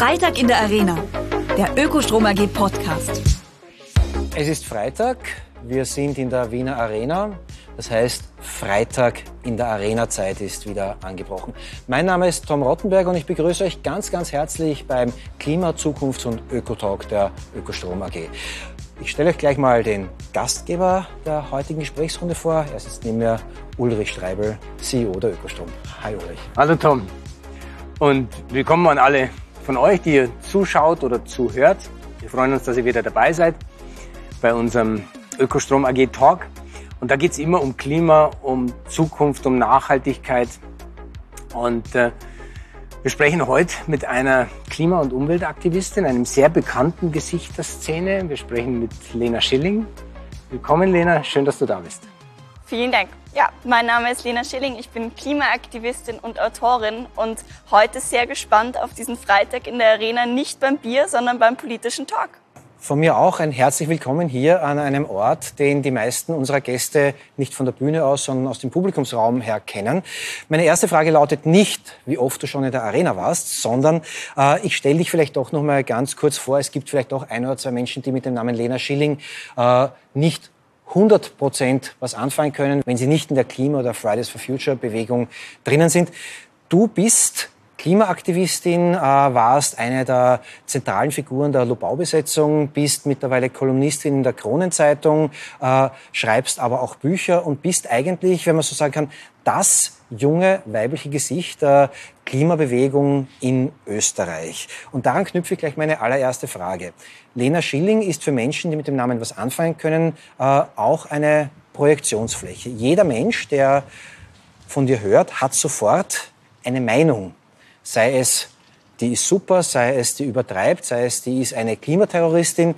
Freitag in der Arena, der Ökostrom AG Podcast. Es ist Freitag, wir sind in der Wiener Arena. Das heißt, Freitag in der Arena-Zeit ist wieder angebrochen. Mein Name ist Tom Rottenberg und ich begrüße euch ganz, ganz herzlich beim Klima-, Zukunfts- und Ökotalk der Ökostrom AG. Ich stelle euch gleich mal den Gastgeber der heutigen Gesprächsrunde vor. Er sitzt neben mir, Ulrich Streibel, CEO der Ökostrom. Hi Ulrich. Hallo Tom und willkommen an alle von euch, die ihr zuschaut oder zuhört. Wir freuen uns, dass ihr wieder dabei seid bei unserem Ökostrom AG Talk. Und da geht es immer um Klima, um Zukunft, um Nachhaltigkeit. Und wir sprechen heute mit einer Klima- und Umweltaktivistin, einem sehr bekannten Gesicht der Szene. Wir sprechen mit Lena Schilling. Willkommen Lena, schön, dass du da bist. Vielen Dank. Ja, mein Name ist Lena Schilling, ich bin Klimaaktivistin und Autorin und heute sehr gespannt auf diesen Freitag in der Arena, nicht beim Bier, sondern beim politischen Talk. Von mir auch ein herzlich willkommen hier an einem Ort, den die meisten unserer Gäste nicht von der Bühne aus, sondern aus dem Publikumsraum her kennen. Meine erste Frage lautet nicht, wie oft du schon in der Arena warst, sondern ich stelle dich vielleicht doch noch mal ganz kurz vor. Es gibt vielleicht auch ein oder zwei Menschen, die mit dem Namen Lena Schilling nicht 100% was anfangen können, wenn sie nicht in der Klima- oder Fridays for Future Bewegung drinnen sind. Du bist Klimaaktivistin, warst eine der zentralen Figuren der Lobau-Besetzung, bist mittlerweile Kolumnistin in der Kronenzeitung, schreibst aber auch Bücher und bist eigentlich, wenn man so sagen kann, das junge weibliche Gesicht der Klimabewegung in Österreich. Und daran knüpfe ich gleich meine allererste Frage. Lena Schilling ist für Menschen, die mit dem Namen was anfangen können, auch eine Projektionsfläche. Jeder Mensch, der von dir hört, hat sofort eine Meinung. Sei es, die ist super, sei es, die übertreibt, sei es, die ist eine Klimaterroristin.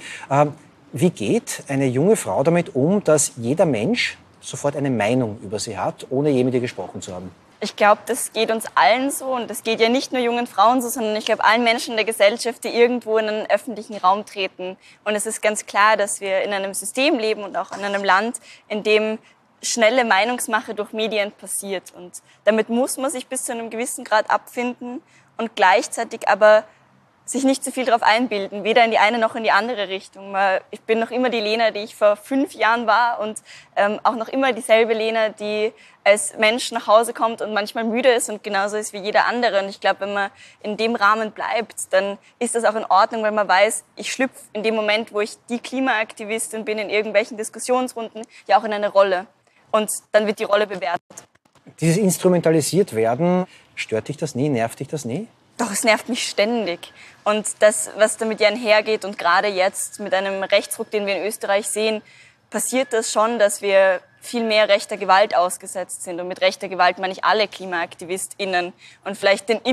Wie geht eine junge Frau damit um, dass jeder Mensch sofort eine Meinung über sie hat, ohne je mit ihr gesprochen zu haben? Ich glaube, das geht uns allen so und das geht ja nicht nur jungen Frauen so, sondern ich glaube allen Menschen in der Gesellschaft, die irgendwo in einen öffentlichen Raum treten. Und es ist ganz klar, dass wir in einem System leben und auch in einem Land, in dem schnelle Meinungsmache durch Medien passiert. Und damit muss man sich bis zu einem gewissen Grad abfinden und gleichzeitig aber sich nicht zu viel darauf einbilden, weder in die eine noch in die andere Richtung. Ich bin noch immer die Lena, die ich vor 5 Jahren war und auch noch immer dieselbe Lena, die als Mensch nach Hause kommt und manchmal müde ist und genauso ist wie jeder andere. Und ich glaube, wenn man in dem Rahmen bleibt, dann ist das auch in Ordnung, weil man weiß, ich schlüpfe in dem Moment, wo ich die Klimaaktivistin bin, in irgendwelchen Diskussionsrunden, ja auch in eine Rolle. Und dann wird die Rolle bewertet. Dieses instrumentalisiert werden, stört dich das nie, nervt dich das nie? Doch, es nervt mich ständig. Und das, was damit ja einhergeht und gerade jetzt mit einem Rechtsruck, den wir in Österreich sehen, passiert das schon, dass wir viel mehr rechter Gewalt ausgesetzt sind. Und mit rechter Gewalt meine ich alle KlimaaktivistInnen und vielleicht die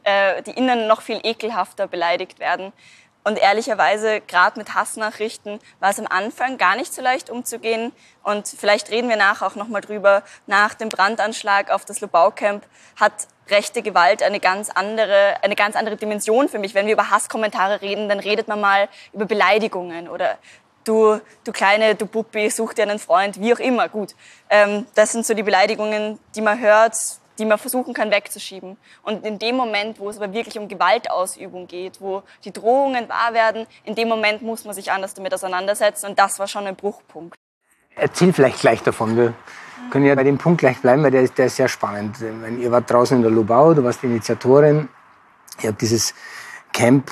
Innen noch viel ekelhafter beleidigt werden. Und ehrlicherweise, gerade mit Hassnachrichten, war es am Anfang gar nicht so leicht umzugehen. Und vielleicht reden wir nachher auch nochmal drüber. Nach dem Brandanschlag auf das Lobau-Camp hat rechte Gewalt eine ganz andere Dimension für mich. Wenn wir über Hasskommentare reden, dann redet man mal über Beleidigungen oder du Kleine, du Puppi, such dir einen Freund, wie auch immer. Gut, das sind so die Beleidigungen, die man hört, die man versuchen kann wegzuschieben. Und in dem Moment, wo es aber wirklich um Gewaltausübung geht, wo die Drohungen wahr werden, in dem Moment muss man sich anders damit auseinandersetzen. Und das war schon ein Bruchpunkt. Erzähl vielleicht gleich davon. Wir können ja bei dem Punkt gleich bleiben, weil der ist sehr spannend. Ihr wart draußen in der Lobau, du warst die Initiatorin. Ihr habt dieses Camp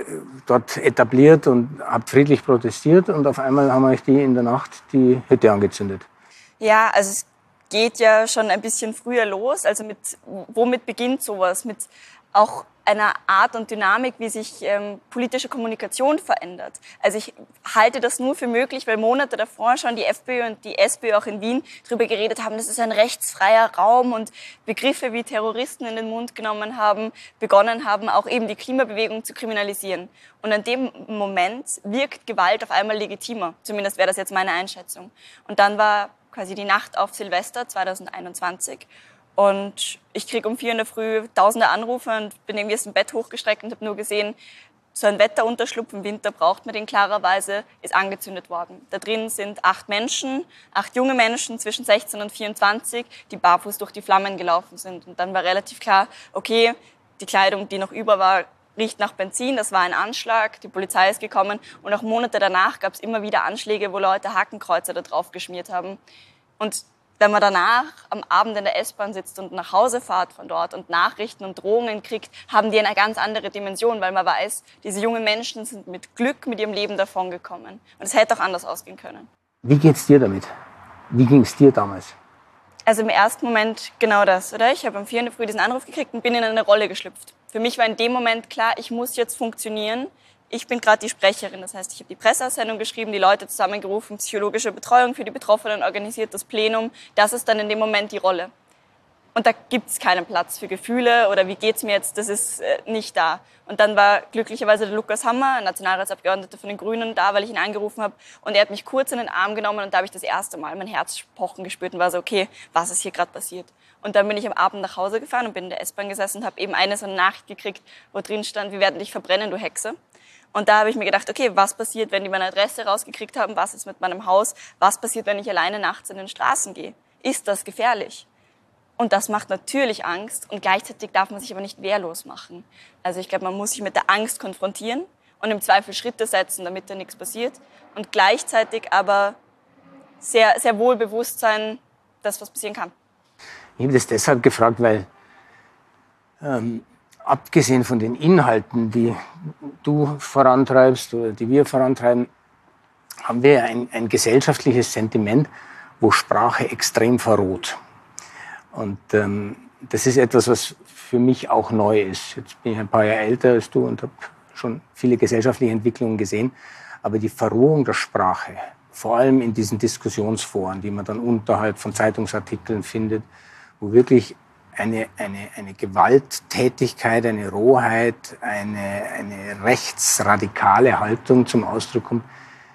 dort etabliert und habt friedlich protestiert. Und auf einmal haben euch die in der Nacht die Hütte angezündet. Ja, also es geht ja schon ein bisschen früher los. Also womit beginnt sowas? Mit auch einer Art und Dynamik, wie sich politische Kommunikation verändert. Also ich halte das nur für möglich, weil Monate davor schon die FPÖ und die SPÖ auch in Wien darüber geredet haben, das ist ein rechtsfreier Raum und Begriffe wie Terroristen in den Mund genommen haben, begonnen haben, auch eben die Klimabewegung zu kriminalisieren. Und in dem Moment wirkt Gewalt auf einmal legitimer. Zumindest wäre das jetzt meine Einschätzung. Und dann war quasi die Nacht auf Silvester 2021. Und ich kriege um 4 in der Früh tausende Anrufe und bin irgendwie aus dem Bett hochgestreckt und habe nur gesehen, so ein Wetterunterschlupf im Winter braucht man den klarerweise, ist angezündet worden. Da drin sind 8 Menschen, 8 junge Menschen zwischen 16 und 24, die barfuß durch die Flammen gelaufen sind. Und dann war relativ klar, okay, die Kleidung, die noch über war, riecht nach Benzin, das war ein Anschlag, die Polizei ist gekommen und auch Monate danach gab es immer wieder Anschläge, wo Leute Hakenkreuze da drauf geschmiert haben. Und wenn man danach am Abend in der S-Bahn sitzt und nach Hause fährt von dort und Nachrichten und Drohungen kriegt, haben die eine ganz andere Dimension, weil man weiß, diese jungen Menschen sind mit Glück mit ihrem Leben davongekommen. Und es hätte auch anders ausgehen können. Wie geht's dir damit? Wie ging es dir damals? Also im ersten Moment genau das, oder? Ich habe um 4 in der Früh diesen Anruf gekriegt und bin in eine Rolle geschlüpft. Für mich war in dem Moment klar, ich muss jetzt funktionieren. Ich bin gerade die Sprecherin, das heißt, ich habe die Presseaussendung geschrieben, die Leute zusammengerufen, psychologische Betreuung für die Betroffenen organisiert, das Plenum. Das ist dann in dem Moment die Rolle. Und da gibt es keinen Platz für Gefühle oder wie geht's mir jetzt, das ist nicht da. Und dann war glücklicherweise der Lukas Hammer, ein Nationalratsabgeordneter von den Grünen, da, weil ich ihn angerufen habe. Und er hat mich kurz in den Arm genommen und da habe ich das erste Mal mein Herz pochen gespürt und war so, okay, was ist hier gerade passiert? Und dann bin ich am Abend nach Hause gefahren und bin in der S-Bahn gesessen und habe eben eine so eine Nachricht gekriegt, wo drin stand, wir werden dich verbrennen, du Hexe. Und da habe ich mir gedacht, okay, was passiert, wenn die meine Adresse rausgekriegt haben? Was ist mit meinem Haus? Was passiert, wenn ich alleine nachts in den Straßen gehe? Ist das gefährlich? Und das macht natürlich Angst und gleichzeitig darf man sich aber nicht wehrlos machen. Also ich glaube, man muss sich mit der Angst konfrontieren und im Zweifel Schritte setzen, damit da nichts passiert. Und gleichzeitig aber sehr, sehr wohl bewusst sein, dass was passieren kann. Ich habe das deshalb gefragt, weil abgesehen von den Inhalten, die du vorantreibst oder die wir vorantreiben, haben wir ein gesellschaftliches Sentiment, wo Sprache extrem verroht. Und das ist etwas, was für mich auch neu ist. Jetzt bin ich ein paar Jahre älter als du und habe schon viele gesellschaftliche Entwicklungen gesehen. Aber die Verrohung der Sprache, vor allem in diesen Diskussionsforen, die man dann unterhalb von Zeitungsartikeln findet, wo wirklich eine Gewalttätigkeit, eine Rohheit, eine rechtsradikale Haltung zum Ausdruck kommt,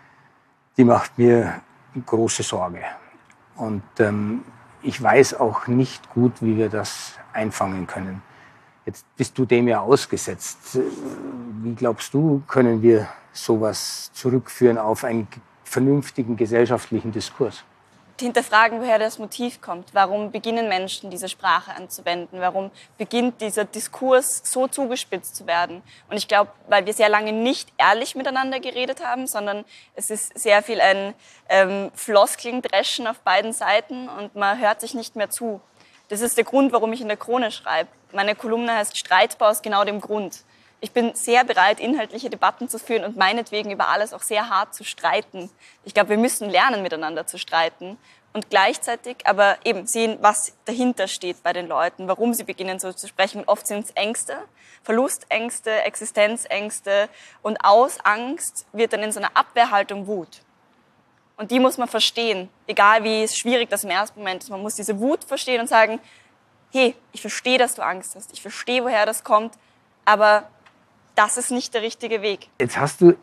die macht mir große Sorge. Und ich weiß auch nicht gut, wie wir das einfangen können. Jetzt bist du dem ja ausgesetzt. Wie glaubst du, können wir sowas zurückführen auf einen vernünftigen gesellschaftlichen Diskurs? Hinterfragen, woher das Motiv kommt. Warum beginnen Menschen, diese Sprache anzuwenden? Warum beginnt dieser Diskurs so zugespitzt zu werden? Und ich glaube, weil wir sehr lange nicht ehrlich miteinander geredet haben, sondern es ist sehr viel ein Floskeln-Dreschen auf beiden Seiten und man hört sich nicht mehr zu. Das ist der Grund, warum ich in der Krone schreibe. Meine Kolumne heißt Streitbar aus genau dem Grund. Ich bin sehr bereit, inhaltliche Debatten zu führen und meinetwegen über alles auch sehr hart zu streiten. Ich glaube, wir müssen lernen, miteinander zu streiten und gleichzeitig aber eben sehen, was dahinter steht bei den Leuten, warum sie beginnen so zu sprechen. Und oft sind es Ängste, Verlustängste, Existenzängste und aus Angst wird dann in so einer Abwehrhaltung Wut. Und die muss man verstehen, egal wie schwierig das im ersten Moment ist. Man muss diese Wut verstehen und sagen, hey, ich verstehe, dass du Angst hast, ich verstehe, woher das kommt, aber das ist nicht der richtige Weg. Jetzt hast du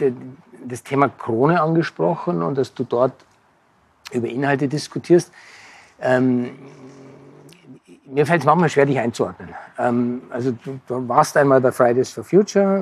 das Thema Krone angesprochen und dass du dort über Inhalte diskutierst. Mir fällt es manchmal schwer, dich einzuordnen. Also du warst einmal bei Fridays for Future.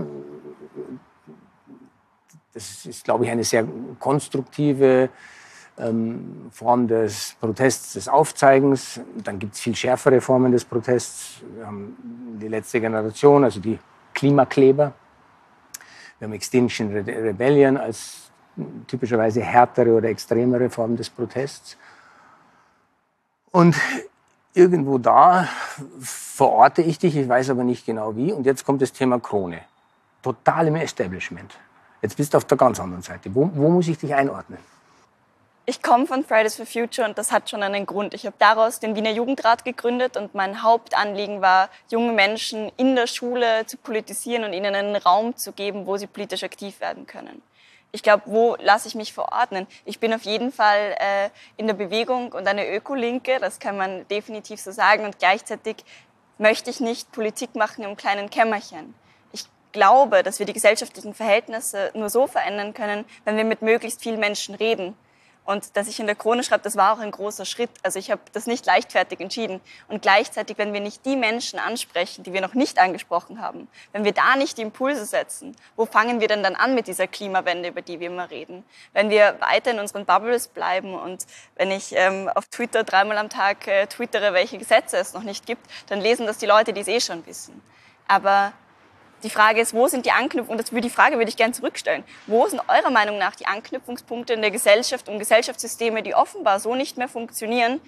Das ist, glaube ich, eine sehr konstruktive Form des Protests, des Aufzeigens. Dann gibt es viel schärfere Formen des Protests. Wir haben die letzte Generation, also die Klimakleber. Wir haben Extinction Rebellion als typischerweise härtere oder extremere Form des Protests. Und irgendwo da verorte ich dich, ich weiß aber nicht genau wie. Und jetzt kommt das Thema Krone. Total im Establishment. Jetzt bist du auf der ganz anderen Seite. Wo muss ich dich einordnen? Ich komme von Fridays for Future und das hat schon einen Grund. Ich habe daraus den Wiener Jugendrat gegründet und mein Hauptanliegen war, junge Menschen in der Schule zu politisieren und ihnen einen Raum zu geben, wo sie politisch aktiv werden können. Ich glaube, wo lasse ich mich verordnen? Ich bin auf jeden Fall in der Bewegung und eine Ökolinke, das kann man definitiv so sagen. Und gleichzeitig möchte ich nicht Politik machen im kleinen Kämmerchen. Ich glaube, dass wir die gesellschaftlichen Verhältnisse nur so verändern können, wenn wir mit möglichst vielen Menschen reden. Und dass ich in der Krone schreibe, das war auch ein großer Schritt. Also ich habe das nicht leichtfertig entschieden. Und gleichzeitig, wenn wir nicht die Menschen ansprechen, die wir noch nicht angesprochen haben, wenn wir da nicht die Impulse setzen, wo fangen wir denn dann an mit dieser Klimawende, über die wir immer reden? Wenn wir weiter in unseren Bubbles bleiben und wenn ich auf Twitter 3-mal am Tag twittere, welche Gesetze es noch nicht gibt, dann lesen das die Leute, die es eh schon wissen. Aber Die Frage ist, wo sind die Anknüpfungspunkte, die Frage würde ich gerne zurückstellen. Wo sind eurer Meinung nach die Anknüpfungspunkte in der Gesellschaft, um Gesellschaftssysteme, die offenbar so nicht mehr funktionieren,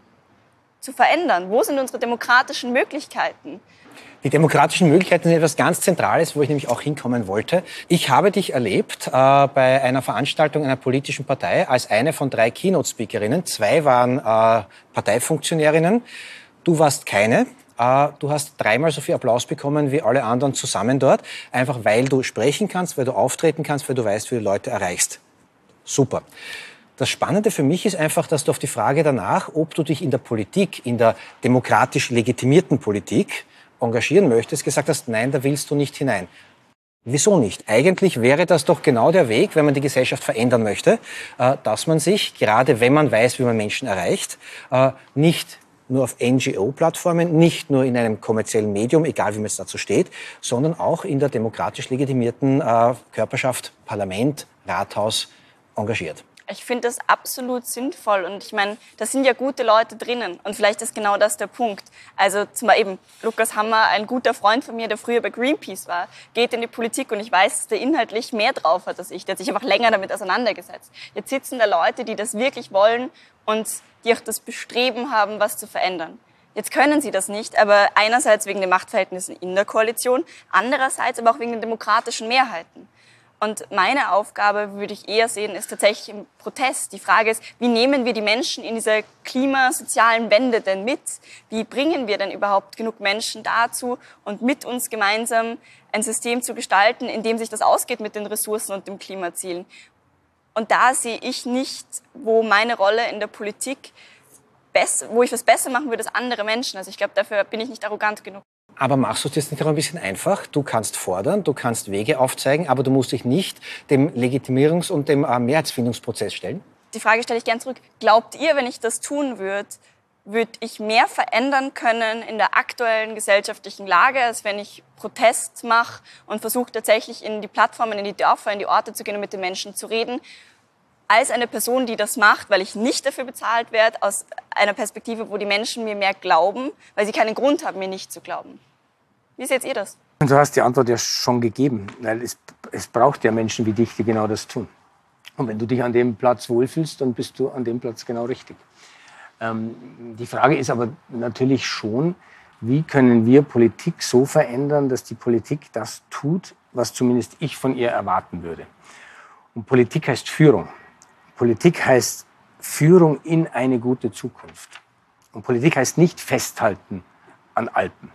zu verändern? Wo sind unsere demokratischen Möglichkeiten? Die demokratischen Möglichkeiten sind etwas ganz Zentrales, wo ich nämlich auch hinkommen wollte. Ich habe dich erlebt bei einer Veranstaltung einer politischen Partei als eine von 3 Keynote-Speakerinnen. 2 waren Parteifunktionärinnen. Du warst keine. Du hast 3-mal so viel Applaus bekommen wie alle anderen zusammen dort. Einfach weil du sprechen kannst, weil du auftreten kannst, weil du weißt, wie du Leute erreichst. Super. Das Spannende für mich ist einfach, dass du auf die Frage danach, ob du dich in der Politik, in der demokratisch legitimierten Politik engagieren möchtest, gesagt hast, nein, da willst du nicht hinein. Wieso nicht? Eigentlich wäre das doch genau der Weg, wenn man die Gesellschaft verändern möchte, dass man sich, gerade wenn man weiß, wie man Menschen erreicht, nicht nur auf NGO-Plattformen, nicht nur in einem kommerziellen Medium, egal wie man es dazu steht, sondern auch in der demokratisch legitimierten Körperschaft, Parlament, Rathaus engagiert. Ich finde das absolut sinnvoll und ich meine, da sind ja gute Leute drinnen und vielleicht ist genau das der Punkt. Also zum Beispiel eben Lukas Hammer, ein guter Freund von mir, der früher bei Greenpeace war, geht in die Politik und ich weiß, dass der inhaltlich mehr drauf hat als ich. Der hat sich einfach länger damit auseinandergesetzt. Jetzt sitzen da Leute, die das wirklich wollen und die auch das Bestreben haben, was zu verändern. Jetzt können sie das nicht, aber einerseits wegen den Machtverhältnissen in der Koalition, andererseits aber auch wegen den demokratischen Mehrheiten. Und meine Aufgabe, würde ich eher sehen, ist tatsächlich im Protest. Die Frage ist, wie nehmen wir die Menschen in dieser klimasozialen Wende denn mit? Wie bringen wir denn überhaupt genug Menschen dazu und mit uns gemeinsam ein System zu gestalten, in dem sich das ausgeht mit den Ressourcen und den Klimazielen? Und da sehe ich nicht, wo meine Rolle in der Politik, wo ich was besser machen würde als andere Menschen. Also ich glaube, dafür bin ich nicht arrogant genug. Aber machst du es jetzt nicht auch ein bisschen einfach? Du kannst fordern, du kannst Wege aufzeigen, aber du musst dich nicht dem Legitimierungs- und dem Mehrheitsfindungsprozess stellen? Die Frage stelle ich gern zurück. Glaubt ihr, wenn ich das tun würde ich mehr verändern können in der aktuellen gesellschaftlichen Lage, als wenn ich Protest mache und versuche tatsächlich in die Plattformen, in die Dörfer, in die Orte zu gehen und mit den Menschen zu reden, als eine Person, die das macht, weil ich nicht dafür bezahlt werde, aus einer Perspektive, wo die Menschen mir mehr glauben, weil sie keinen Grund haben, mir nicht zu glauben. Wie seht ihr das? Und du hast die Antwort ja schon gegeben, weil es braucht ja Menschen wie dich, die genau das tun. Und wenn du dich an dem Platz wohlfühlst, dann bist du an dem Platz genau richtig. Die Frage ist aber natürlich schon, wie können wir Politik so verändern, dass die Politik das tut, was zumindest ich von ihr erwarten würde. Und Politik heißt Führung. Politik heißt Führung in eine gute Zukunft. Und Politik heißt nicht festhalten an Alten.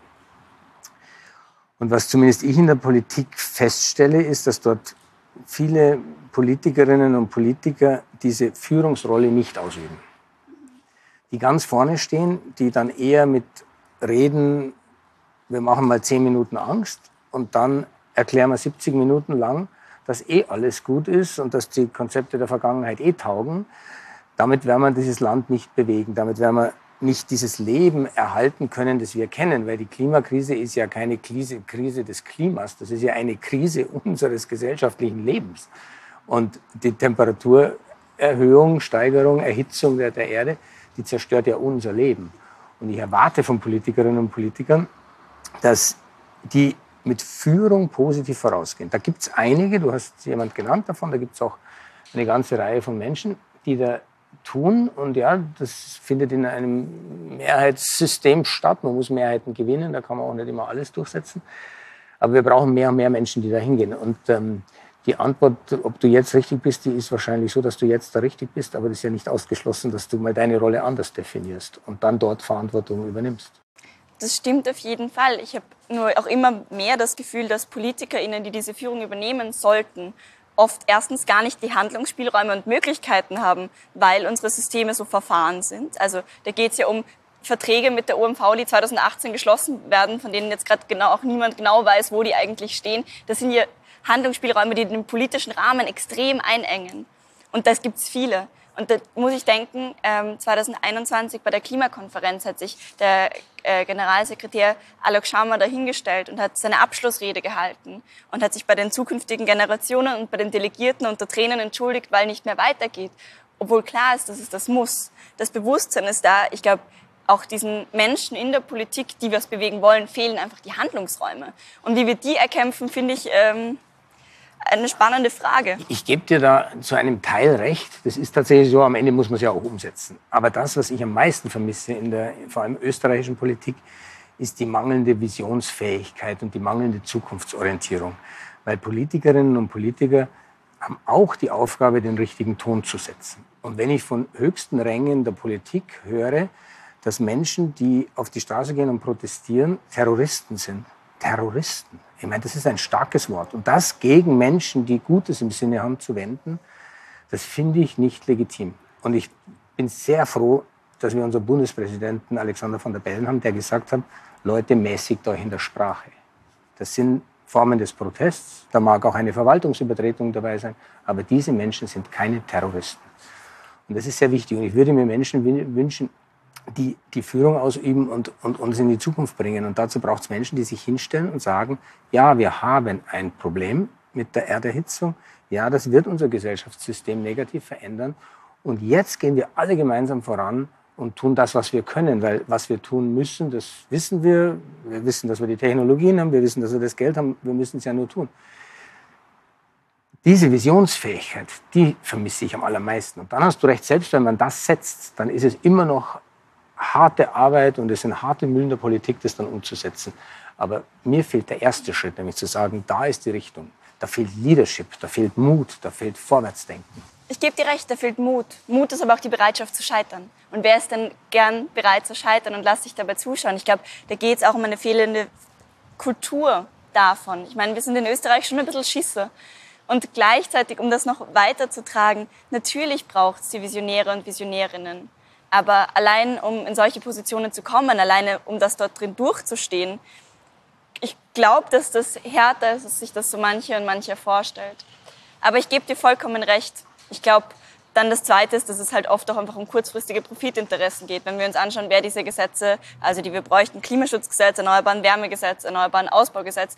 Und was zumindest ich in der Politik feststelle, ist, dass dort viele Politikerinnen und Politiker diese Führungsrolle nicht ausüben. Die ganz vorne stehen, die dann eher mit reden, wir machen mal 10 Minuten Angst und dann erklären wir 70 Minuten lang, dass alles gut ist und dass die Konzepte der Vergangenheit taugen. Damit werden wir dieses Land nicht bewegen. Damit werden wir nicht dieses Leben erhalten können, das wir kennen. Weil die Klimakrise ist ja keine Krise des Klimas. Das ist ja eine Krise unseres gesellschaftlichen Lebens. Und die Temperaturerhöhung, Steigerung, Erhitzung der Erde, die zerstört ja unser Leben. Und ich erwarte von Politikerinnen und Politikern, dass die mit Führung positiv vorausgehen. Da gibt es einige, du hast jemand genannt davon, da gibt es auch eine ganze Reihe von Menschen, die da tun. Und ja, das findet in einem Mehrheitssystem statt. Man muss Mehrheiten gewinnen, da kann man auch nicht immer alles durchsetzen. Aber wir brauchen mehr und mehr Menschen, die da hingehen. Und die Antwort, ob du jetzt richtig bist, die ist wahrscheinlich so, dass du jetzt da richtig bist. Aber das ist ja nicht ausgeschlossen, dass du mal deine Rolle anders definierst und dann dort Verantwortung übernimmst. Das stimmt auf jeden Fall. Ich habe nur auch immer mehr das Gefühl, dass PolitikerInnen, die diese Führung übernehmen sollten, oft erstens gar nicht die Handlungsspielräume und Möglichkeiten haben, weil unsere Systeme so verfahren sind. Also da geht es ja um Verträge mit der OMV, die 2018 geschlossen werden, von denen jetzt gerade auch niemand genau weiß, wo die eigentlich stehen. Das sind ja Handlungsspielräume, die den politischen Rahmen extrem einengen. Und das gibt's viele. Und da muss ich denken, 2021 bei der Klimakonferenz hat sich der Generalsekretär Alok Sharma dahingestellt und hat seine Abschlussrede gehalten und hat sich bei den zukünftigen Generationen und bei den Delegierten unter Tränen entschuldigt, weil nicht mehr weitergeht. Obwohl klar ist, dass es das muss. Das Bewusstsein ist da. Ich glaube, auch diesen Menschen in der Politik, die was bewegen wollen, fehlen einfach die Handlungsräume. Und wie wir die erkämpfen, finde ich eine spannende Frage. Ich gebe dir da zu einem Teil recht. Das ist tatsächlich so, am Ende muss man es ja auch umsetzen. Aber das, was ich am meisten vermisse in der vor allem österreichischen Politik, ist die mangelnde Visionsfähigkeit und die mangelnde Zukunftsorientierung. Weil Politikerinnen und Politiker haben auch die Aufgabe, den richtigen Ton zu setzen. Und wenn ich von höchsten Rängen der Politik höre, dass Menschen, die auf die Straße gehen und protestieren, Terroristen sind. Terroristen. Ich meine, das ist ein starkes Wort. Und das gegen Menschen, die Gutes im Sinne haben, zu wenden, das finde ich nicht legitim. Und ich bin sehr froh, dass wir unseren Bundespräsidenten Alexander Van der Bellen haben, der gesagt hat, Leute, mäßigt euch in der Sprache. Das sind Formen des Protests. Da mag auch eine Verwaltungsübertretung dabei sein. Aber diese Menschen sind keine Terroristen. Und das ist sehr wichtig. Und ich würde mir Menschen wünschen, die Führung ausüben und uns in die Zukunft bringen. Und dazu braucht es Menschen, die sich hinstellen und sagen, ja, wir haben ein Problem mit der Erderhitzung. Ja, das wird unser Gesellschaftssystem negativ verändern. Und jetzt gehen wir alle gemeinsam voran und tun das, was wir können. Weil was wir tun müssen, das wissen wir. Wir wissen, dass wir die Technologien haben. Wir wissen, dass wir das Geld haben. Wir müssen es ja nur tun. Diese Visionsfähigkeit, die vermisse ich am allermeisten. Und dann hast du recht, selbst wenn man das setzt, dann ist es immer noch harte Arbeit und es sind harte Mühlen der Politik, das dann umzusetzen. Aber mir fehlt der erste Schritt, nämlich zu sagen, da ist die Richtung. Da fehlt Leadership, da fehlt Mut, da fehlt Vorwärtsdenken. Ich gebe dir recht, da fehlt Mut. Mut ist aber auch die Bereitschaft zu scheitern. Und wer ist denn gern bereit zu scheitern und lässt sich dabei zuschauen? Ich glaube, da geht es auch um eine fehlende Kultur davon. Ich meine, wir sind in Österreich schon ein bisschen Schisser. Und gleichzeitig, um das noch weiterzutragen, natürlich braucht es die Visionäre und Visionärinnen. Aber allein, um in solche Positionen zu kommen, alleine, um das dort drin durchzustehen, ich glaube, dass das härter ist, als sich das so manche und mancher vorstellt. Aber ich gebe dir vollkommen recht. Ich glaube, dann das Zweite ist, dass es halt oft auch einfach um kurzfristige Profitinteressen geht. Wenn wir uns anschauen, wer diese Gesetze, also die wir bräuchten, Klimaschutzgesetz, Erneuerbaren Wärmegesetz, Erneuerbaren Ausbaugesetz,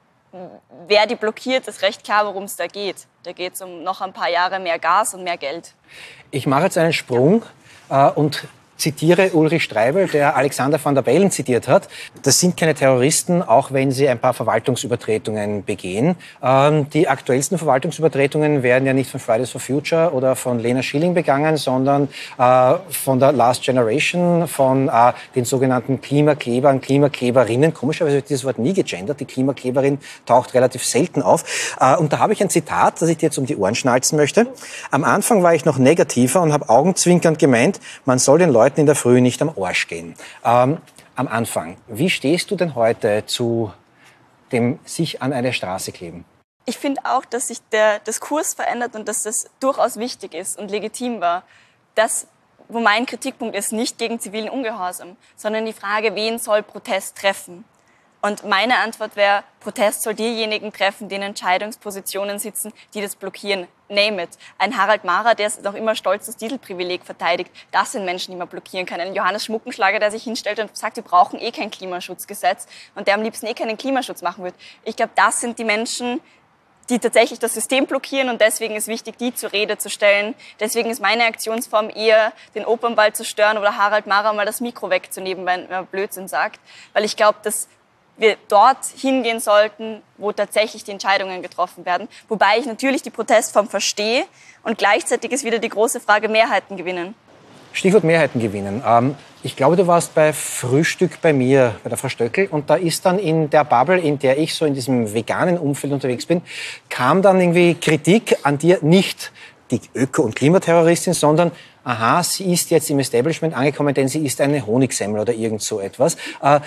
wer die blockiert, ist recht klar, worum es da geht. Da geht es um noch ein paar Jahre mehr Gas und mehr Geld. Ich mache jetzt einen Sprung und zitiere Ulrich Streibel, der Alexander Van der Bellen zitiert hat. Das sind keine Terroristen, auch wenn sie ein paar Verwaltungsübertretungen begehen. Die aktuellsten Verwaltungsübertretungen werden ja nicht von Fridays for Future oder von Lena Schilling begangen, sondern von der Last Generation, von den sogenannten Klimaklebern, Klimakleberinnen. Komischerweise wird dieses Wort nie gegendert. Die Klimakleberin taucht relativ selten auf. Und da habe ich ein Zitat, das ich dir jetzt um die Ohren schnalzen möchte. Am Anfang war ich noch negativer und habe augenzwinkernd gemeint, man soll den Leuten in der Früh nicht am Arsch gehen. Am Anfang, wie stehst du denn heute zu dem sich an eine Straße kleben? Ich finde auch, dass sich der Diskurs verändert und dass das durchaus wichtig ist und legitim war. Das, wo mein Kritikpunkt ist, nicht gegen zivilen Ungehorsam, sondern die Frage, wen soll Protest treffen? Und meine Antwort wäre, Protest soll diejenigen treffen, die in Entscheidungspositionen sitzen, die das blockieren. Name it. Ein Harald Mahrer, der noch immer stolz das Dieselprivileg verteidigt, das sind Menschen, die man blockieren kann. Ein Johannes Schmuckenschlager, der sich hinstellt und sagt, wir brauchen eh kein Klimaschutzgesetz und der am liebsten eh keinen Klimaschutz machen wird. Ich glaube, das sind die Menschen, die tatsächlich das System blockieren und deswegen ist wichtig, die zur Rede zu stellen. Deswegen ist meine Aktionsform eher, den Opernball zu stören oder Harald Mahrer mal das Mikro wegzunehmen, wenn er Blödsinn sagt. Weil ich glaube, dass wir dort hingehen sollten, wo tatsächlich die Entscheidungen getroffen werden. Wobei ich natürlich die Protestform verstehe und gleichzeitig ist wieder die große Frage, Mehrheiten gewinnen. Stichwort Mehrheiten gewinnen. Ich glaube, du warst bei Frühstück bei mir, bei der Frau Stöckl, und da ist dann in der Bubble, in der ich so in diesem veganen Umfeld unterwegs bin, kam dann irgendwie Kritik an dir, nicht die Öko- und Klimaterroristin, sondern aha, sie ist jetzt im Establishment angekommen, denn sie ist eine Honigsemmel oder irgend so etwas.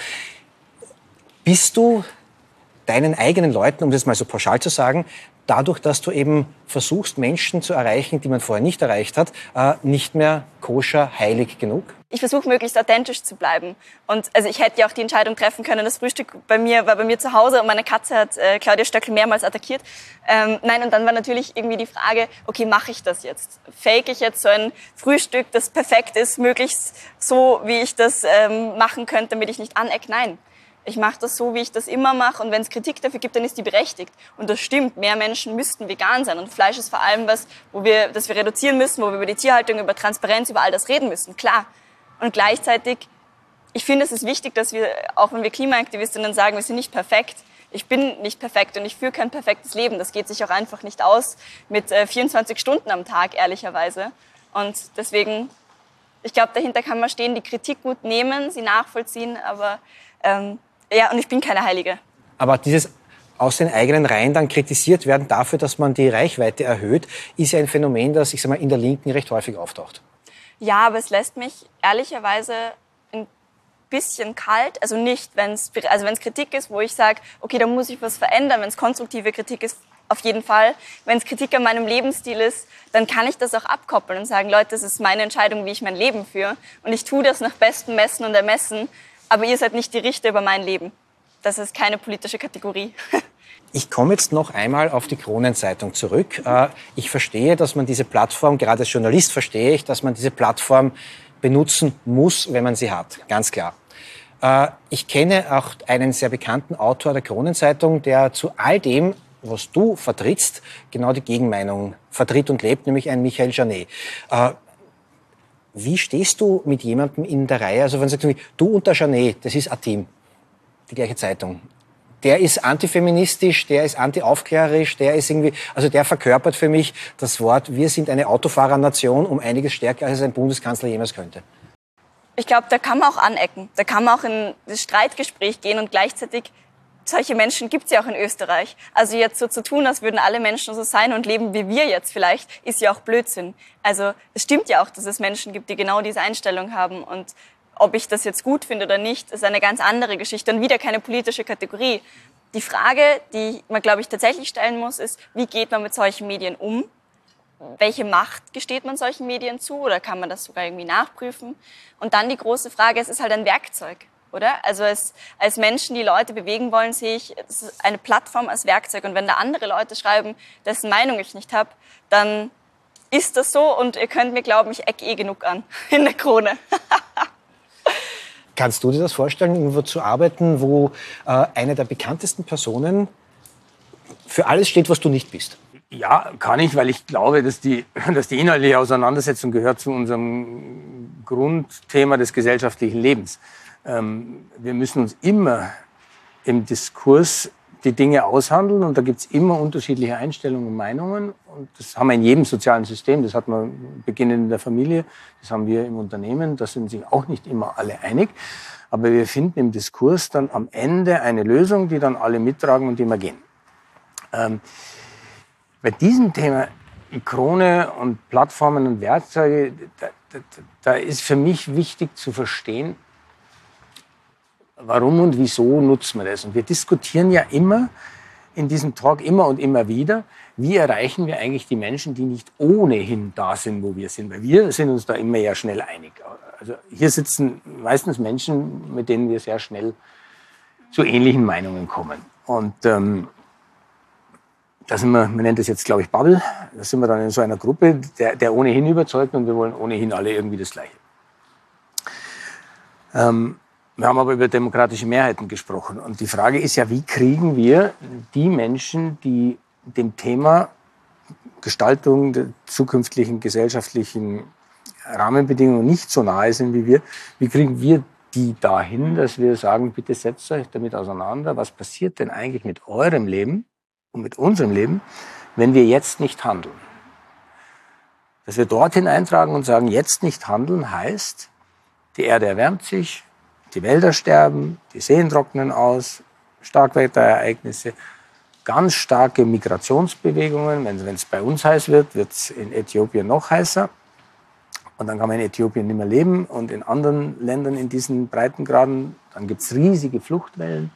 Bist du deinen eigenen Leuten, um das mal so pauschal zu sagen, dadurch, dass du eben versuchst, Menschen zu erreichen, die man vorher nicht erreicht hat, nicht mehr koscher, heilig genug? Ich versuche, möglichst authentisch zu bleiben. Und also ich hätte ja auch die Entscheidung treffen können, das Frühstück war bei mir zu Hause und meine Katze hat Claudia Stöckl mehrmals attackiert. Und dann war natürlich irgendwie die Frage, okay, mache ich das jetzt? Fake ich jetzt so ein Frühstück, das perfekt ist, möglichst so, wie ich das machen könnte, damit ich nicht anecke? Nein. Ich mache das so, wie ich das immer mache und wenn es Kritik dafür gibt, dann ist die berechtigt. Und das stimmt, mehr Menschen müssten vegan sein und Fleisch ist vor allem was, das wir reduzieren müssen, wo wir über die Tierhaltung, über Transparenz, über all das reden müssen, klar. Und gleichzeitig ich finde, es ist wichtig, dass wir, auch wenn wir Klimaaktivistinnen sagen, wir sind nicht perfekt. Ich bin nicht perfekt und ich führe kein perfektes Leben. Das geht sich auch einfach nicht aus mit 24 Stunden am Tag, ehrlicherweise. Und deswegen, ich glaube, dahinter kann man stehen, die Kritik gut nehmen, sie nachvollziehen, aber ja, und ich bin keine Heilige. Aber dieses aus den eigenen Reihen dann kritisiert werden dafür, dass man die Reichweite erhöht, ist ja ein Phänomen, das, ich sag mal, in der Linken recht häufig auftaucht. Ja, aber es lässt mich ehrlicherweise ein bisschen kalt. Also nicht, wenn es Kritik ist, wo ich sage, okay, da muss ich was verändern. Wenn es konstruktive Kritik ist, auf jeden Fall. Wenn es Kritik an meinem Lebensstil ist, dann kann ich das auch abkoppeln und sagen, Leute, das ist meine Entscheidung, wie ich mein Leben führe. Und ich tue das nach bestem Messen und Ermessen. Aber ihr seid nicht die Richter über mein Leben. Das ist keine politische Kategorie. Ich komme jetzt noch einmal auf die Kronenzeitung zurück. Ich verstehe, dass man diese Plattform, gerade als Journalist verstehe ich, dass man diese Plattform benutzen muss, wenn man sie hat. Ganz klar. Ich kenne auch einen sehr bekannten Autor der Kronenzeitung, der zu all dem, was du vertrittst, genau die Gegenmeinung vertritt und lebt, nämlich ein Michael Janet. Wie stehst du mit jemandem in der Reihe? Also wenn du sagst, du und der Janet, das ist ein Team, die gleiche Zeitung. Der ist antifeministisch, der ist antiaufklärerisch, der ist irgendwie, also der verkörpert für mich das Wort, wir sind eine Autofahrernation um einiges stärker, als es ein Bundeskanzler jemals könnte. Ich glaube, da kann man auch anecken. Da kann man auch in das Streitgespräch gehen und gleichzeitig, solche Menschen gibt es ja auch in Österreich. Also jetzt so zu tun, als würden alle Menschen so sein und leben wie wir jetzt vielleicht, ist ja auch Blödsinn. Also es stimmt ja auch, dass es Menschen gibt, die genau diese Einstellung haben. Und ob ich das jetzt gut finde oder nicht, ist eine ganz andere Geschichte und wieder keine politische Kategorie. Die Frage, die man, glaube ich, tatsächlich stellen muss, ist, wie geht man mit solchen Medien um? Welche Macht gesteht man solchen Medien zu oder kann man das sogar irgendwie nachprüfen? Und dann die große Frage, es ist halt ein Werkzeug, oder? Also als Menschen, die Leute bewegen wollen, sehe ich eine Plattform als Werkzeug. Und wenn da andere Leute schreiben, dessen Meinung ich nicht habe, dann ist das so und ihr könnt mir glauben, ich ecke genug an in der Krone. Kannst du dir das vorstellen, irgendwo zu arbeiten, wo eine der bekanntesten Personen für alles steht, was du nicht bist? Ja, kann ich, weil ich glaube, dass die inhaltliche Auseinandersetzung gehört zu unserem Grundthema des gesellschaftlichen Lebens. Wir müssen uns immer im Diskurs die Dinge aushandeln und da gibt es immer unterschiedliche Einstellungen und Meinungen und das haben wir in jedem sozialen System, das hat man beginnend in der Familie, das haben wir im Unternehmen, da sind sich auch nicht immer alle einig, aber wir finden im Diskurs dann am Ende eine Lösung, die dann alle mittragen und die wir gehen. Bei diesem Thema Krone und Plattformen und Werkzeuge, da ist für mich wichtig zu verstehen, warum und wieso nutzen wir das? Und wir diskutieren ja immer in diesem Talk immer und immer wieder, wie erreichen wir eigentlich die Menschen, die nicht ohnehin da sind, wo wir sind. Weil wir sind uns da immer ja schnell einig. Also hier sitzen meistens Menschen, mit denen wir sehr schnell zu ähnlichen Meinungen kommen. Und da sind wir, man nennt das jetzt, glaube ich, Bubble, da sind wir dann in so einer Gruppe, der ohnehin überzeugt und wir wollen ohnehin alle irgendwie das Gleiche. Wir haben aber über demokratische Mehrheiten gesprochen. Und die Frage ist ja, wie kriegen wir die Menschen, die dem Thema Gestaltung der zukünftigen gesellschaftlichen Rahmenbedingungen nicht so nahe sind wie wir, wie kriegen wir die dahin, dass wir sagen, bitte setzt euch damit auseinander, was passiert denn eigentlich mit eurem Leben und mit unserem Leben, wenn wir jetzt nicht handeln? Dass wir dorthin eintragen und sagen, jetzt nicht handeln heißt, die Erde erwärmt sich, die Wälder sterben, die Seen trocknen aus, Starkwetterereignisse, ganz starke Migrationsbewegungen. Wenn es bei uns heiß wird, wird es in Äthiopien noch heißer. Und dann kann man in Äthiopien nicht mehr leben. Und in anderen Ländern in diesen Breitengraden, dann gibt es riesige Fluchtwellen.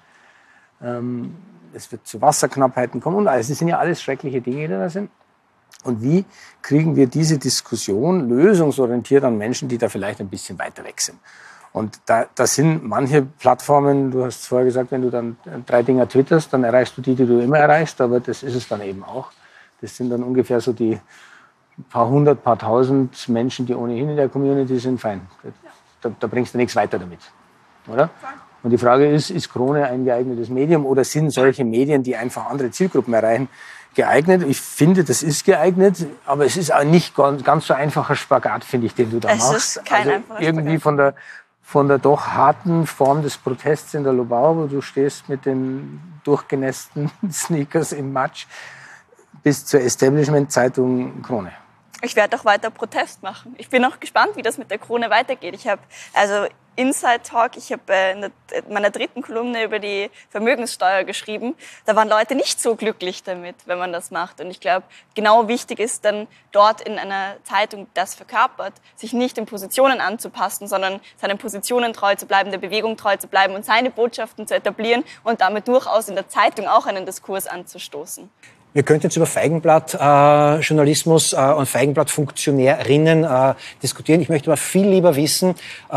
Es wird zu Wasserknappheiten kommen. Und alles. Das sind ja alles schreckliche Dinge, die da sind. Und wie kriegen wir diese Diskussion lösungsorientiert an Menschen, die da vielleicht ein bisschen weiter weg sind? Und da sind manche Plattformen, du hast vorher gesagt, wenn du dann 3 Dinger twitterst, dann erreichst du die du immer erreichst, aber das ist es dann eben auch. Das sind dann ungefähr so die paar hundert, paar tausend Menschen, die ohnehin in der Community sind, fein. Da bringst du nichts weiter damit, oder? Und die Frage ist Krone ein geeignetes Medium oder sind solche Medien, die einfach andere Zielgruppen erreichen, geeignet? Ich finde, das ist geeignet, aber es ist auch nicht ganz so einfacher Spagat, finde ich, den du da machst. Es ist kein einfacher irgendwie Spagat. von der doch harten Form des Protests in der Lobau, wo du stehst mit den durchgenässten Sneakers im Matsch, bis zur Establishment-Zeitung Krone. Ich werde auch weiter Protest machen. Ich bin auch gespannt, wie das mit der Krone weitergeht. Ich habe Inside Talk, ich habe in meiner 3. Kolumne über die Vermögenssteuer geschrieben. Da waren Leute nicht so glücklich damit, wenn man das macht. Und ich glaube, genau wichtig ist dann dort in einer Zeitung, das verkörpert, sich nicht in Positionen anzupassen, sondern seinen Positionen treu zu bleiben, der Bewegung treu zu bleiben und seine Botschaften zu etablieren und damit durchaus in der Zeitung auch einen Diskurs anzustoßen. Wir könnten jetzt über Feigenblatt-Journalismus und Feigenblatt-Funktionärinnen diskutieren. Ich möchte aber viel lieber wissen,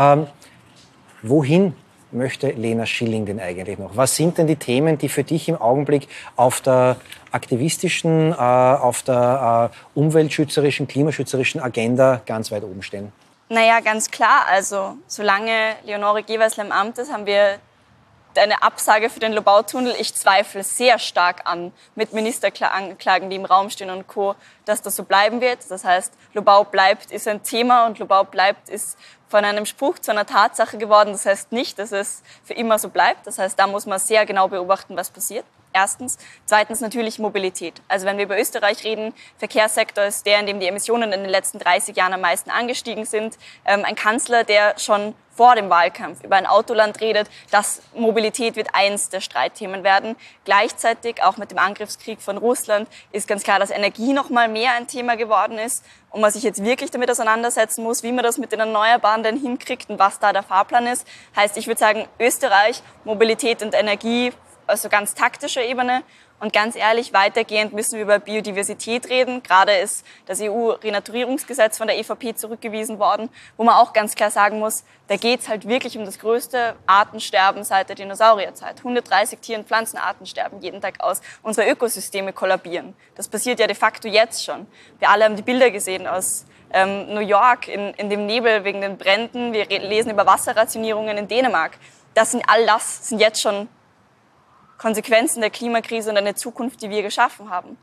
wohin möchte Lena Schilling denn eigentlich noch? Was sind denn die Themen, die für dich im Augenblick auf der aktivistischen, auf der umweltschützerischen, klimaschützerischen Agenda ganz weit oben stehen? Naja, ganz klar. Also solange Leonore Gewessler im Amt ist, haben wir eine Absage für den Lobautunnel. Ich zweifle sehr stark an, mit Ministerklagen, die im Raum stehen und Co., dass das so bleiben wird. Das heißt, Lobau bleibt ist ein Thema und Lobau bleibt ist von einem Spruch zu einer Tatsache geworden. Das heißt nicht, dass es für immer so bleibt. Das heißt, da muss man sehr genau beobachten, was passiert. Erstens. Zweitens natürlich Mobilität. Also wenn wir über Österreich reden, Verkehrssektor ist der, in dem die Emissionen in den letzten 30 Jahren am meisten angestiegen sind. Ein Kanzler, der schon vor dem Wahlkampf über ein Autoland redet, dass Mobilität wird eins der Streitthemen werden. Gleichzeitig, auch mit dem Angriffskrieg von Russland, ist ganz klar, dass Energie noch mal mehr ein Thema geworden ist und man sich jetzt wirklich damit auseinandersetzen muss, wie man das mit den Erneuerbaren denn hinkriegt und was da der Fahrplan ist. Heißt, ich würde sagen, Österreich, Mobilität und Energie, also ganz taktischer Ebene. Und ganz ehrlich, weitergehend müssen wir über Biodiversität reden. Gerade ist das EU-Renaturierungsgesetz von der EVP zurückgewiesen worden, wo man auch ganz klar sagen muss, da geht's halt wirklich um das größte Artensterben seit der Dinosaurierzeit. 130 Tier- und Pflanzenarten sterben jeden Tag aus. Unsere Ökosysteme kollabieren. Das passiert ja de facto jetzt schon. Wir alle haben die Bilder gesehen aus New York in dem Nebel wegen den Bränden. Wir lesen über Wasserrationierungen in Dänemark. Das sind jetzt schon Konsequenzen der Klimakrise und eine Zukunft, die wir geschaffen haben.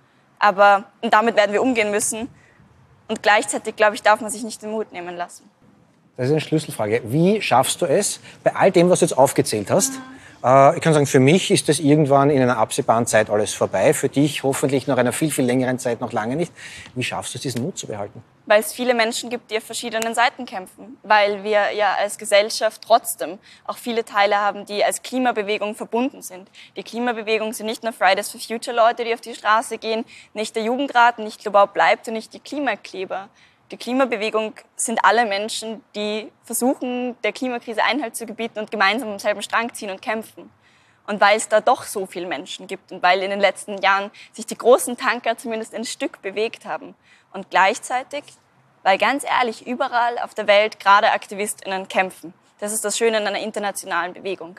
Und damit werden wir umgehen müssen. Und gleichzeitig, glaube ich, darf man sich nicht den Mut nehmen lassen. Das ist eine Schlüsselfrage. Wie schaffst du es, bei all dem, was du jetzt aufgezählt hast, ich kann sagen, für mich ist das irgendwann in einer absehbaren Zeit alles vorbei. Für dich hoffentlich nach einer viel, viel längeren Zeit noch lange nicht. Wie schaffst du es, diesen Mut zu behalten? Weil es viele Menschen gibt, die auf verschiedenen Seiten kämpfen. Weil wir ja als Gesellschaft trotzdem auch viele Teile haben, die als Klimabewegung verbunden sind. Die Klimabewegung sind nicht nur Fridays for Future Leute, die auf die Straße gehen, nicht der Jugendrat, nicht Lobau bleibt und nicht die Klimakleber. Die Klimabewegung sind alle Menschen, die versuchen, der Klimakrise Einhalt zu gebieten und gemeinsam am selben Strang ziehen und kämpfen. Und weil es da doch so viele Menschen gibt und weil in den letzten Jahren sich die großen Tanker zumindest ein Stück bewegt haben. Und gleichzeitig, weil ganz ehrlich, überall auf der Welt gerade AktivistInnen kämpfen. Das ist das Schöne in einer internationalen Bewegung.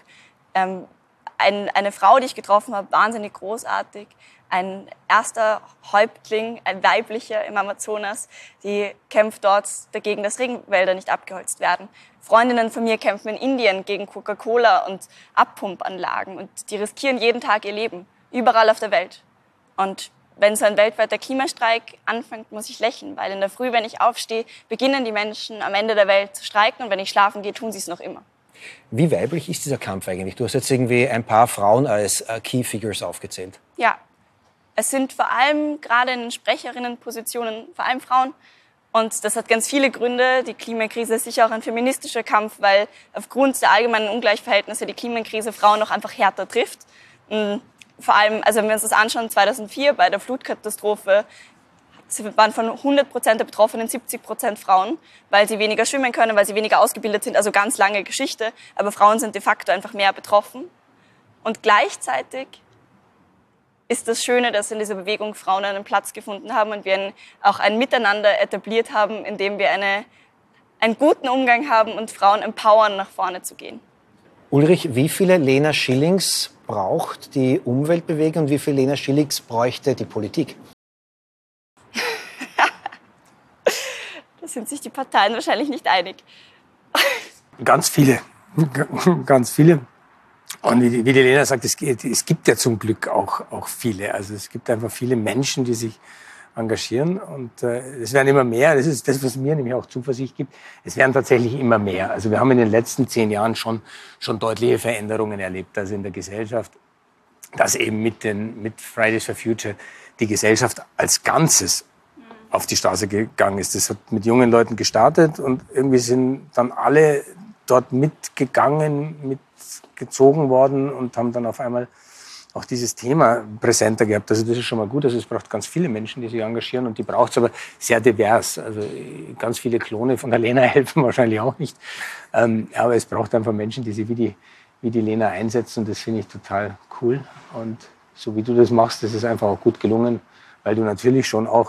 Eine Frau, die ich getroffen habe, wahnsinnig großartig, ein erster Häuptling, ein weiblicher im Amazonas, die kämpft dort dagegen, dass Regenwälder nicht abgeholzt werden. Freundinnen von mir kämpfen in Indien gegen Coca-Cola und Abpumpanlagen und die riskieren jeden Tag ihr Leben, überall auf der Welt. Und wenn so ein weltweiter Klimastreik anfängt, muss ich lächeln, weil in der Früh, wenn ich aufstehe, beginnen die Menschen am Ende der Welt zu streiken und wenn ich schlafen gehe, tun sie es noch immer. Wie weiblich ist dieser Kampf eigentlich? Du hast jetzt irgendwie ein paar Frauen als Key Figures aufgezählt. Ja, es sind vor allem gerade in Sprecherinnenpositionen vor allem Frauen. Und das hat ganz viele Gründe. Die Klimakrise ist sicher auch ein feministischer Kampf, weil aufgrund der allgemeinen Ungleichverhältnisse die Klimakrise Frauen noch einfach härter trifft. Vor allem, also wenn wir uns das anschauen, 2004 bei der Flutkatastrophe waren von 100% der Betroffenen 70% Frauen, weil sie weniger schwimmen können, weil sie weniger ausgebildet sind, also ganz lange Geschichte. Aber Frauen sind de facto einfach mehr betroffen. Und gleichzeitig ist das Schöne, dass in dieser Bewegung Frauen einen Platz gefunden haben und wir auch ein Miteinander etabliert haben, in dem wir einen guten Umgang haben und Frauen empowern, nach vorne zu gehen. Ulrich, wie viele Lena Schillings braucht die Umweltbewegung und wie viele Lena Schillings bräuchte die Politik? Da sind sich die Parteien wahrscheinlich nicht einig. Ganz viele. Ganz viele. Und wie die Lena sagt, es gibt ja zum Glück auch viele. Also es gibt einfach viele Menschen, die sich engagieren. Und es werden immer mehr. Das ist das, was mir nämlich auch Zuversicht gibt. Es werden tatsächlich immer mehr. Also wir haben in den letzten 10 Jahren schon deutliche Veränderungen erlebt, also in der Gesellschaft, dass eben mit Fridays for Future die Gesellschaft als Ganzes auf die Straße gegangen ist. Das hat mit jungen Leuten gestartet und irgendwie sind dann alle dort mitgegangen, mitgezogen worden und haben dann auf einmal auch dieses Thema präsenter gehabt. Also das ist schon mal gut. Also es braucht ganz viele Menschen, die sich engagieren und die braucht es aber sehr divers. Also ganz viele Klone von der Lena helfen wahrscheinlich auch nicht. Aber es braucht einfach Menschen, die sich wie die Lena einsetzen und das finde ich total cool. Und so wie du das machst, das ist einfach auch gut gelungen, weil du natürlich schon auch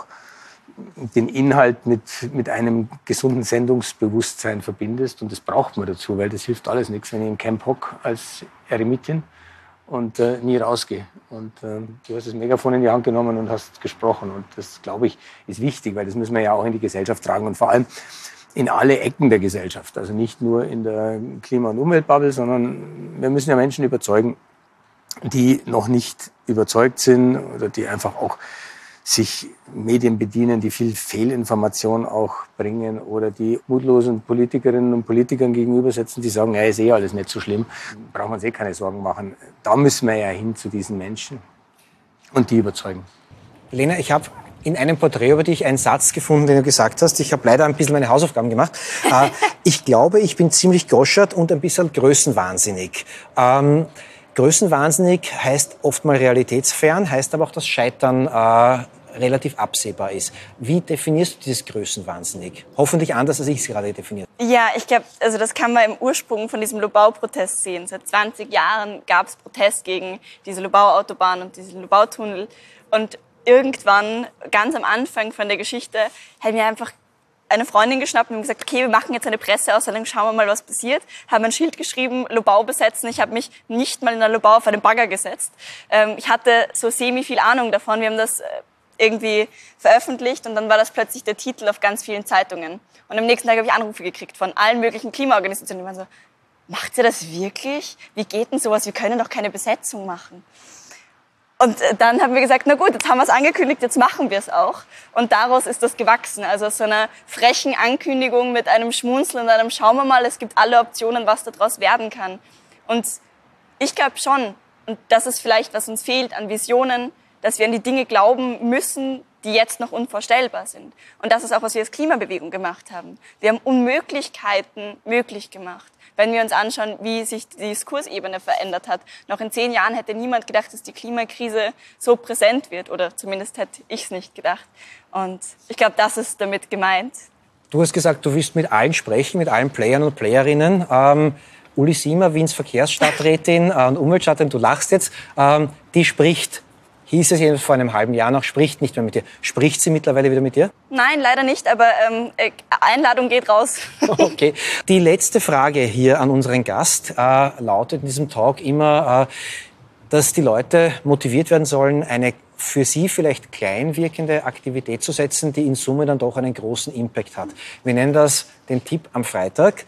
den Inhalt mit einem gesunden Sendungsbewusstsein verbindest und das braucht man dazu, weil das hilft alles nichts, wenn ich im Camp hock als Eremitin und nie rausgehe. Und du hast das Megafon in die Hand genommen und hast gesprochen und das, glaube ich, ist wichtig, weil das müssen wir ja auch in die Gesellschaft tragen und vor allem in alle Ecken der Gesellschaft, also nicht nur in der Klima- und Umweltbubble, sondern wir müssen ja Menschen überzeugen, die noch nicht überzeugt sind oder die einfach auch sich Medien bedienen, die viel Fehlinformation auch bringen oder die mutlosen Politikerinnen und Politikern gegenübersetzen, die sagen, ja, ist eh alles nicht so schlimm, brauchen wir uns eh keine Sorgen machen. Da müssen wir ja hin zu diesen Menschen und die überzeugen. Lena, ich habe in einem Porträt über dich einen Satz gefunden, den du gesagt hast. Ich habe leider ein bisschen meine Hausaufgaben gemacht. Ich glaube, ich bin ziemlich goschert und ein bisschen größenwahnsinnig. Größenwahnsinnig heißt oft mal realitätsfern, heißt aber auch, dass Scheitern relativ absehbar ist. Wie definierst du dieses Größenwahnsinnig? Hoffentlich anders, als ich es gerade definiert. Ja, ich glaube, also das kann man im Ursprung von diesem Lobau-Protest sehen. Seit 20 Jahren gab es Protest gegen diese Lobau-Autobahn und diesen Lobau-Tunnel. Und irgendwann, ganz am Anfang von der Geschichte, haben wir einfach eine Freundin geschnappt und gesagt, okay, wir machen jetzt eine Presseaussendung, schauen wir mal, was passiert. Haben ein Schild geschrieben, Lobau besetzen. Ich habe mich nicht mal in der Lobau auf einen Bagger gesetzt. Ich hatte so semi viel Ahnung davon. Wir haben das irgendwie veröffentlicht und dann war das plötzlich der Titel auf ganz vielen Zeitungen. Und am nächsten Tag habe ich Anrufe gekriegt von allen möglichen Klimaorganisationen. Die waren so, macht ihr das wirklich? Wie geht denn sowas? Wir können doch keine Besetzung machen. Und dann haben wir gesagt, na gut, jetzt haben wir es angekündigt, jetzt machen wir es auch. Und daraus ist das gewachsen. Also aus so einer frechen Ankündigung mit einem Schmunzeln und einem schauen wir mal, es gibt alle Optionen, was daraus werden kann. Und ich glaube schon, und das ist vielleicht, was uns fehlt an Visionen, dass wir an die Dinge glauben müssen, die jetzt noch unvorstellbar sind. Und das ist auch, was wir als Klimabewegung gemacht haben. Wir haben Unmöglichkeiten möglich gemacht. Wenn wir uns anschauen, wie sich die Diskursebene verändert hat. Noch in 10 Jahren hätte niemand gedacht, dass die Klimakrise so präsent wird. Oder zumindest hätte ich es nicht gedacht. Und ich glaube, das ist damit gemeint. Du hast gesagt, du willst mit allen sprechen, mit allen Playern und Playerinnen. Uli Siemer, Wiens Verkehrsstadträtin und Umweltstadträtin, du lachst jetzt, die spricht, hieß es jedenfalls vor einem halben Jahr noch, spricht nicht mehr mit dir. Spricht sie mittlerweile wieder mit dir? Nein, leider nicht, aber Einladung geht raus. Okay. Die letzte Frage hier an unseren Gast lautet in diesem Talk immer, dass die Leute motiviert werden sollen, eine für sie vielleicht klein wirkende Aktivität zu setzen, die in Summe dann doch einen großen Impact hat. Wir nennen das den Tipp am Freitag.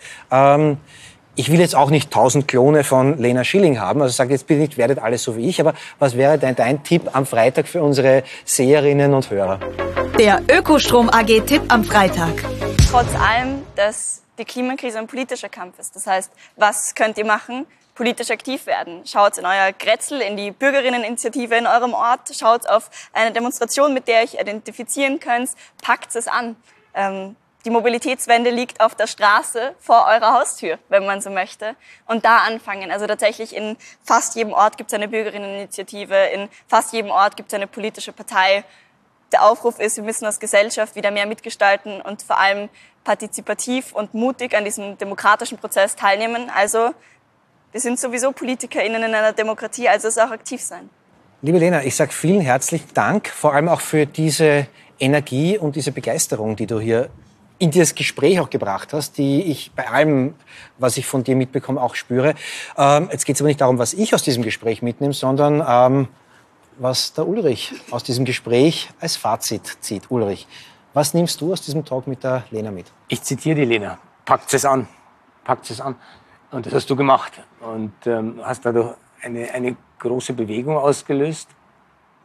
Ich will jetzt auch nicht 1000 Klone von Lena Schilling haben, also sage jetzt bitte nicht, werdet alle so wie ich, aber was wäre dein Tipp am Freitag für unsere Seherinnen und Hörer? Der Ökostrom AG Tipp am Freitag. Trotz allem, dass die Klimakrise ein politischer Kampf ist. Das heißt, was könnt ihr machen? Politisch aktiv werden. Schaut in euer Grätzl, in die Bürgerinneninitiative in eurem Ort, schaut auf eine Demonstration, mit der ihr euch identifizieren könnt, packt es an. Die Mobilitätswende liegt auf der Straße vor eurer Haustür, wenn man so möchte. Und da anfangen. Also tatsächlich in fast jedem Ort gibt es eine Bürgerinneninitiative, in fast jedem Ort gibt es eine politische Partei. Der Aufruf ist, wir müssen als Gesellschaft wieder mehr mitgestalten und vor allem partizipativ und mutig an diesem demokratischen Prozess teilnehmen. Also wir sind sowieso PolitikerInnen in einer Demokratie, also es auch aktiv sein. Liebe Lena, ich sage vielen herzlichen Dank, vor allem auch für diese Energie und diese Begeisterung, die du hier in dieses Gespräch auch gebracht hast, die ich bei allem, was ich von dir mitbekomme, auch spüre. Jetzt geht es aber nicht darum, was ich aus diesem Gespräch mitnehme, sondern was der Ulrich aus diesem Gespräch als Fazit zieht. Ulrich, was nimmst du aus diesem Talk mit der Lena mit? Ich zitiere die Lena. Packt es an. Packt es an. Und das hast du gemacht. Und hast dadurch eine große Bewegung ausgelöst.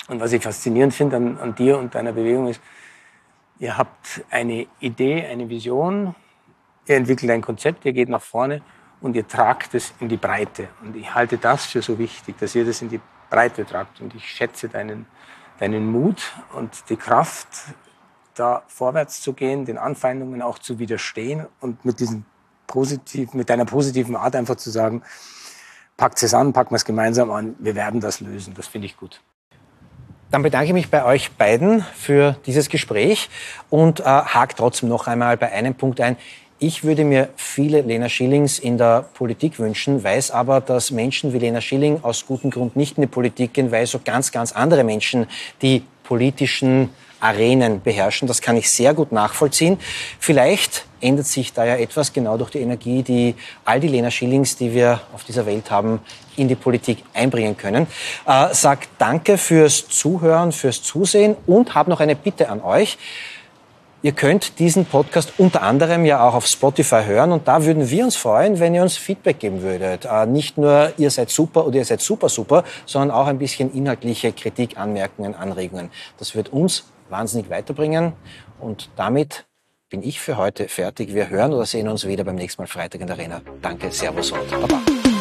Und was ich faszinierend finde an dir und deiner Bewegung ist, ihr habt eine Idee, eine Vision, ihr entwickelt ein Konzept, ihr geht nach vorne und ihr tragt es in die Breite. Und ich halte das für so wichtig, dass ihr das in die Breite tragt. Und ich schätze deinen Mut und die Kraft, da vorwärts zu gehen, den Anfeindungen auch zu widerstehen und mit deiner positiven Art einfach zu sagen, packt es an, packen wir es gemeinsam an, wir werden das lösen. Das finde ich gut. Dann bedanke ich mich bei euch beiden für dieses Gespräch und hake trotzdem noch einmal bei einem Punkt ein. Ich würde mir viele Lena Schillings in der Politik wünschen, weiß aber, dass Menschen wie Lena Schilling aus gutem Grund nicht in die Politik gehen, weil so ganz, ganz andere Menschen die politischen Arenen beherrschen. Das kann ich sehr gut nachvollziehen. Vielleicht ändert sich da ja etwas genau durch die Energie, die all die Lena Schillings, die wir auf dieser Welt haben, in die Politik einbringen können. Sag danke fürs Zuhören, fürs Zusehen und habe noch eine Bitte an euch. Ihr könnt diesen Podcast unter anderem ja auch auf Spotify hören und da würden wir uns freuen, wenn ihr uns Feedback geben würdet. Nicht nur ihr seid super oder ihr seid super, super, sondern auch ein bisschen inhaltliche Kritik, Anmerkungen, Anregungen. Das wird uns wahnsinnig weiterbringen und damit bin ich für heute fertig. Wir hören oder sehen uns wieder beim nächsten Mal Freitag in der Arena. Danke, Servus und Baba.